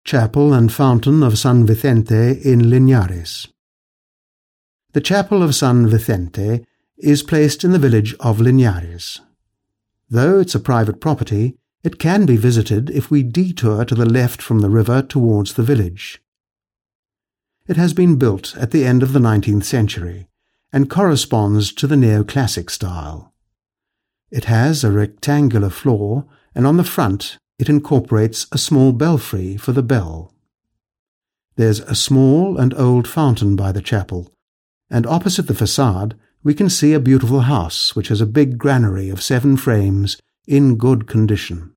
Chapel and Fountain of San Vicente in Linares. The Chapel of San Vicente is placed in the village of Linares. Though it's a private property, it can be visited if we detour to the left from the river towards the village. It has been built at the end of the 19th century and corresponds to the neoclassic style. It has a rectangular floor, and on the front it incorporates a small belfry for the bell. There's a small and old fountain by the chapel, and opposite the facade we can see a beautiful house which has a big granary of 7 frames in good condition.